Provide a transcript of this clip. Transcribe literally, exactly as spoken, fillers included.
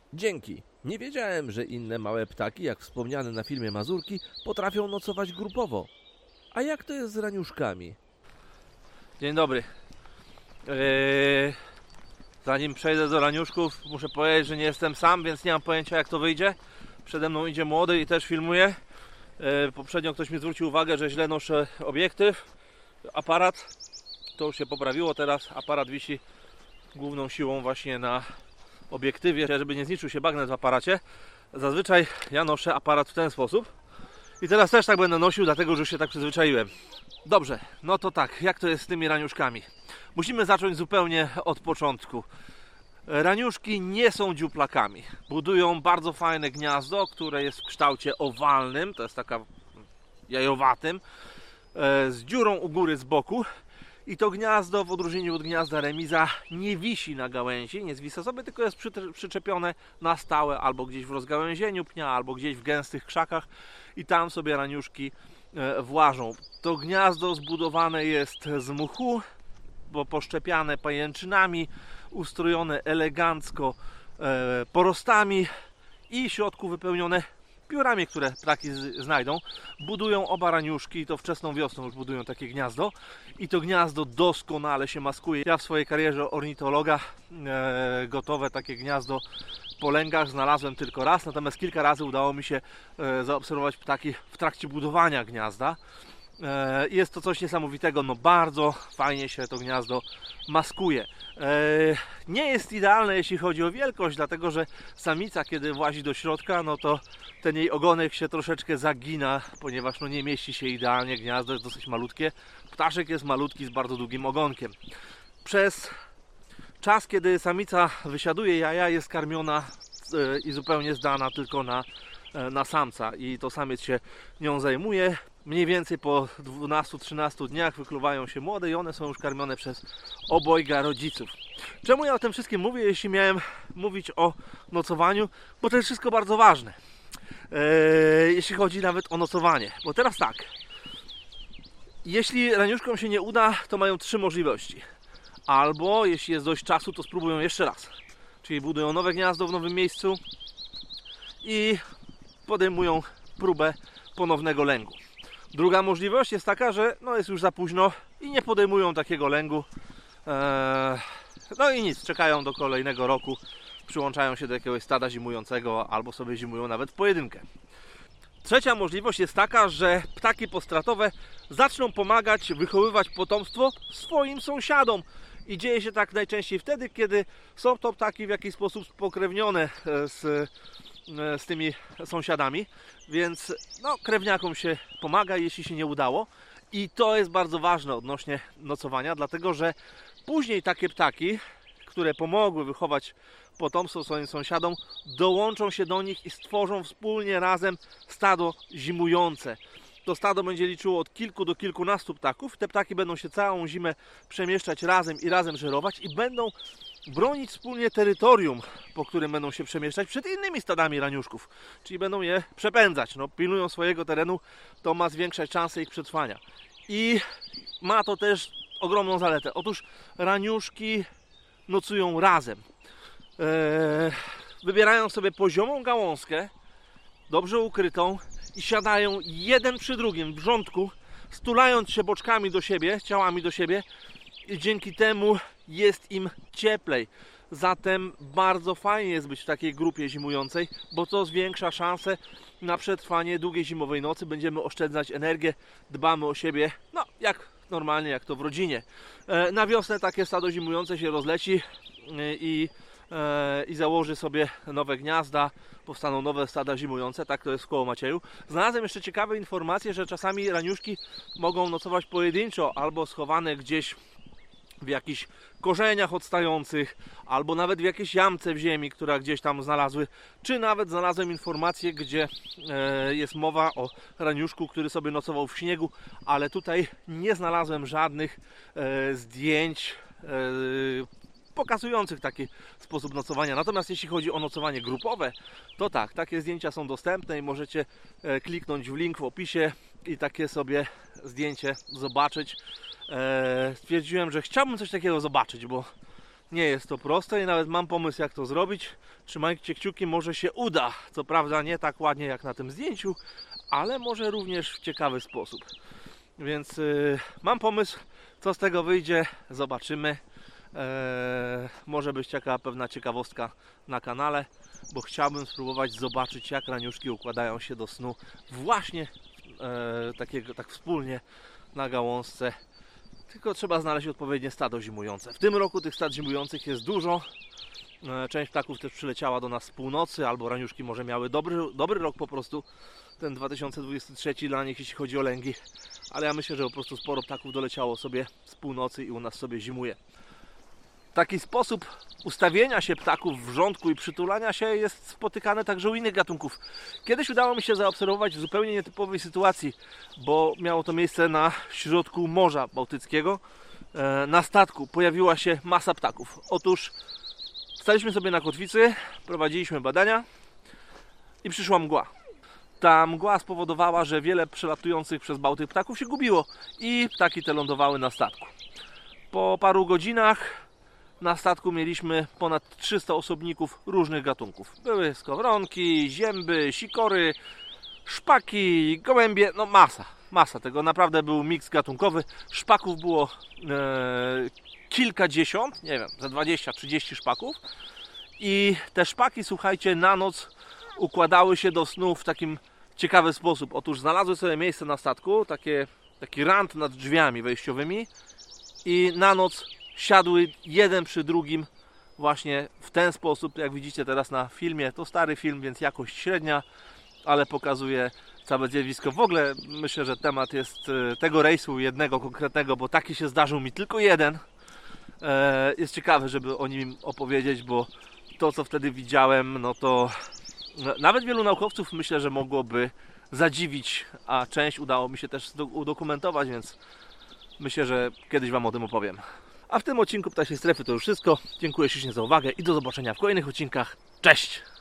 Dzięki. Nie wiedziałem, że inne małe ptaki, jak wspomniane na filmie mazurki, potrafią nocować grupowo. A jak to jest z raniuszkami? Dzień dobry. Eee, zanim przejdę do raniuszków, muszę powiedzieć, że nie jestem sam, więc nie mam pojęcia, jak to wyjdzie. Przede mną idzie młody i też filmuje. Eee, poprzednio ktoś mi zwrócił uwagę, że źle noszę obiektyw, aparat. To już się poprawiło, teraz aparat wisi główną siłą właśnie na obiektywie, żeby nie zniszczył się bagnet w aparacie. Zazwyczaj ja noszę aparat w ten sposób i teraz też tak będę nosił, dlatego że już się tak przyzwyczaiłem. Dobrze, no to tak, jak to jest z tymi raniuszkami? Musimy zacząć zupełnie od początku. Raniuszki nie są dziuplakami. Budują bardzo fajne gniazdo, które jest w kształcie owalnym, to jest taka jajowatym, z dziurą u góry z boku. I to gniazdo, w odróżnieniu od gniazda remiza, nie wisi na gałęzi, nie zwisa sobie, tylko jest przyczepione na stałe albo gdzieś w rozgałęzieniu pnia, albo gdzieś w gęstych krzakach i tam sobie raniuszki włażą. To gniazdo zbudowane jest z mchu, bo poszczepiane pajęczynami, ustrojone elegancko porostami i w środku wypełnione piórami, które ptaki znajdą. Budują oba raniuszki, to wczesną wiosną już budują takie gniazdo i to gniazdo doskonale się maskuje. Ja w swojej karierze ornitologa e, gotowe takie gniazdo po lęgach znalazłem tylko raz, natomiast kilka razy udało mi się e, zaobserwować ptaki w trakcie budowania gniazda. E, jest to coś niesamowitego, no bardzo fajnie się to gniazdo maskuje. E, nie jest idealne, jeśli chodzi o wielkość, dlatego że samica, kiedy włazi do środka, no to ten jej ogonek się troszeczkę zagina, ponieważ no nie mieści się idealnie, gniazdo jest dosyć malutkie. Ptaszek jest malutki z bardzo długim ogonkiem. Przez czas, kiedy samica wysiaduje jaja, jest karmiona e, i zupełnie zdana tylko na, e, na samca i to samiec się nią zajmuje. Mniej więcej po dwunastu trzynastu dniach wykluwają się młode i one są już karmione przez obojga rodziców. Czemu ja o tym wszystkim mówię, jeśli miałem mówić o nocowaniu? Bo to jest wszystko bardzo ważne. Eee, jeśli chodzi nawet o nocowanie. Bo teraz tak. Jeśli raniuszkom się nie uda, to mają trzy możliwości. Albo jeśli jest dość czasu, to spróbują jeszcze raz. Czyli budują nowe gniazdo w nowym miejscu i podejmują próbę ponownego lęgu. Druga możliwość jest taka, że no jest już za późno i nie podejmują takiego lęgu. Eee, no i nic, czekają do kolejnego roku, przyłączają się do jakiegoś stada zimującego albo sobie zimują nawet w pojedynkę. Trzecia możliwość jest taka, że ptaki postratowe zaczną pomagać wychowywać potomstwo swoim sąsiadom. I dzieje się tak najczęściej wtedy, kiedy są to ptaki w jakiś sposób spokrewnione z z tymi sąsiadami, więc no, krewniakom się pomaga, jeśli się nie udało. I to jest bardzo ważne odnośnie nocowania, dlatego że później takie ptaki, które pomogły wychować potomstwo swoim sąsiadom, dołączą się do nich i stworzą wspólnie razem stado zimujące. To stado będzie liczyło od kilku do kilkunastu ptaków. Te ptaki będą się całą zimę przemieszczać razem i razem żerować i będą bronić wspólnie terytorium, po którym będą się przemieszczać przed innymi stadami raniuszków. Czyli będą je przepędzać. No, pilnują swojego terenu, to ma zwiększać szanse ich przetrwania. I ma to też ogromną zaletę. Otóż raniuszki nocują razem. Eee, wybierają sobie poziomą gałązkę, dobrze ukrytą i siadają jeden przy drugim w rządku, stulając się boczkami do siebie, ciałami do siebie i dzięki temu jest im cieplej. Zatem bardzo fajnie jest być w takiej grupie zimującej, bo to zwiększa szanse na przetrwanie długiej zimowej nocy. Będziemy oszczędzać energię, dbamy o siebie, no jak normalnie, jak to w rodzinie. Na wiosnę takie stado zimujące się rozleci i, i założy sobie nowe gniazda, powstaną nowe stada zimujące, tak to jest w koło Macieju. Znalazłem jeszcze ciekawe informacje, że czasami raniuszki mogą nocować pojedynczo albo schowane gdzieś w jakichś korzeniach odstających, albo nawet w jakiejś jamce w ziemi, która gdzieś tam znalazły, czy nawet znalazłem informację, gdzie e, jest mowa o raniuszku, który sobie nocował w śniegu, ale tutaj nie znalazłem żadnych e, zdjęć e, pokazujących taki sposób nocowania. Natomiast jeśli chodzi o nocowanie grupowe, to tak, takie zdjęcia są dostępne i możecie e, kliknąć w link w opisie i takie sobie zdjęcie zobaczyć. Stwierdziłem, że chciałbym coś takiego zobaczyć, bo Nie jest to proste i nawet mam pomysł, jak to zrobić. Trzymajcie kciuki, może się uda. Co prawda nie tak ładnie jak na tym zdjęciu, ale może również w ciekawy sposób. Więc yy, mam pomysł, co z tego wyjdzie, zobaczymy. Eee, może być taka pewna ciekawostka na kanale, bo chciałbym spróbować zobaczyć, jak raniuszki układają się do snu właśnie e, takiego, tak wspólnie na gałązce. Tylko trzeba znaleźć odpowiednie stado zimujące. W tym roku tych stad zimujących jest dużo. E, część ptaków też przyleciała do nas z północy, albo raniuszki może miały dobry, dobry rok po prostu, ten dwa tysiące dwudziesty trzeci dla nich, jeśli chodzi o lęgi. Ale ja myślę, że po prostu sporo ptaków doleciało sobie z północy i u nas sobie zimuje. Taki sposób ustawienia się ptaków w rządku i przytulania się jest spotykany także u innych gatunków. Kiedyś udało mi się zaobserwować w zupełnie nietypowej sytuacji, bo miało to miejsce na środku Morza Bałtyckiego. Na statku pojawiła się masa ptaków. Otóż staliśmy sobie na kotwicy, prowadziliśmy badania i przyszła mgła. Ta mgła spowodowała, że wiele przelatujących przez Bałtyk ptaków się gubiło i ptaki te lądowały na statku. Po paru godzinach na statku mieliśmy ponad trzysta osobników różnych gatunków. Były skowronki, zięby, sikory, szpaki, gołębie, no masa, masa tego. Naprawdę był miks gatunkowy. Szpaków było e, kilkadziesiąt, nie wiem, za dwadzieścia trzydzieści szpaków. I te szpaki, słuchajcie, na noc układały się do snu w takim ciekawy sposób. Otóż znalazły sobie miejsce na statku, takie, taki rant nad drzwiami wejściowymi i na noc siadły jeden przy drugim właśnie w ten sposób, jak widzicie teraz na filmie. To stary film, więc jakość średnia, ale pokazuje całe zjawisko. W ogóle myślę, że temat jest tego rejsu jednego konkretnego, bo taki się zdarzył mi tylko jeden. Jest ciekawy, żeby o nim opowiedzieć, bo to, co wtedy widziałem, no to nawet wielu naukowców myślę, że mogłoby zadziwić, a część udało mi się też udokumentować, więc myślę, że kiedyś Wam o tym opowiem. A w tym odcinku Ptasiej Strefy to już wszystko. Dziękuję ślicznie za uwagę i do zobaczenia w kolejnych odcinkach. Cześć!